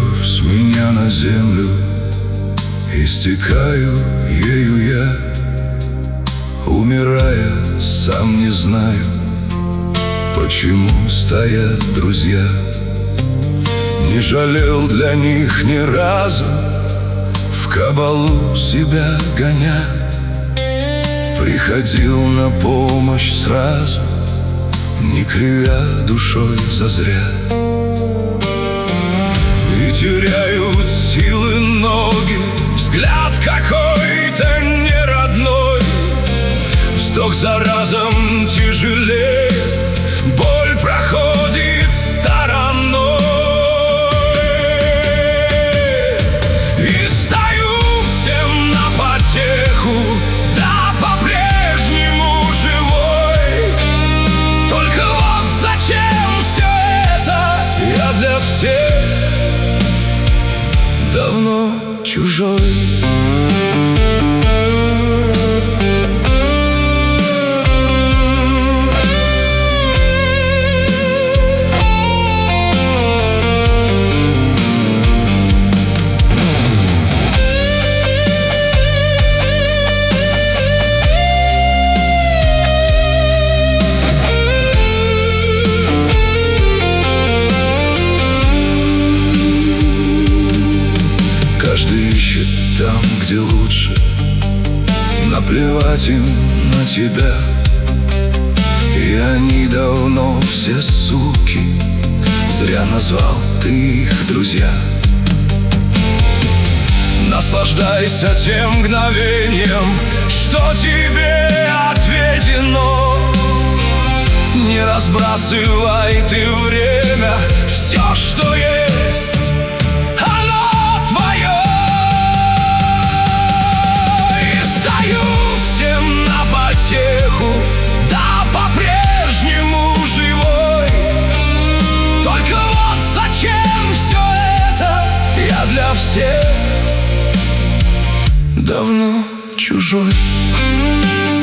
с меня на землю, истекаю ею я, умирая, сам не знаю, почему стоят друзья. Не жалел для них ни разу, в кабалу себя гоня, приходил на помощь сразу, не кривя душой зазря. И теряют силы ноги, взгляд какой-то неродной, вздох за разом тяжелее, боль проходит стороной. И стою всем на потеху, да по-прежнему живой. Только вот зачем все это? Я для всех давно чужой. Каждый ищет там, где лучше, наплевать им на тебя. И они давно все суки, зря назвал ты их друзья. Наслаждайся тем мгновением, что тебе отведено. Не разбрасывай ты время, все, что есть, оно твое. И стою всем на потеху, да по-прежнему живой. Только вот зачем все это? Я для всех давно чужой.